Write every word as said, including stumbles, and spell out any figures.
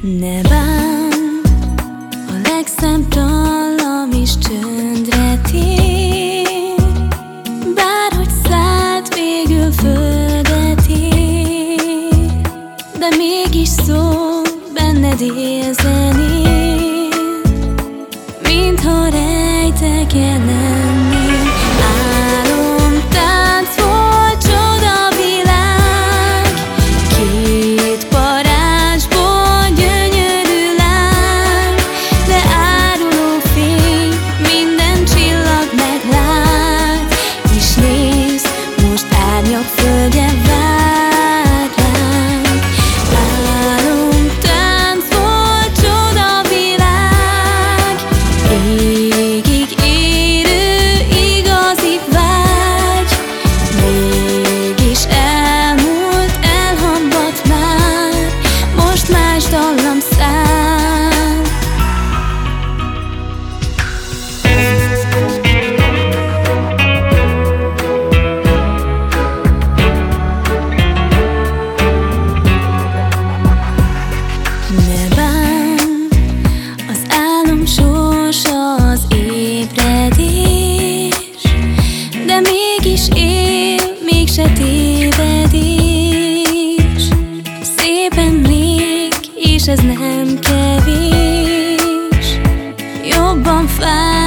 Ne bán, a legszebb dallam is csöndre tér, bárhogy szállt végül földet ér, de mégis szól benned érzed én, mintha rejtege lennél. Álomtánc volt, csodavilág, két parázsból gyönyörű láng, de áruló fény minden csillag meglát, és nézd, most árnyak földje vár ránk. Álomtánc volt, csodavilág, égig érő igazi vágy, mégis elmúlt, elhamvadt már, most más dallam szál. Ne bán, az álom sorsa az ébredés, de mégis él, mégse tévedés. Szép emlék, és ez nem kevés, jobban fáj,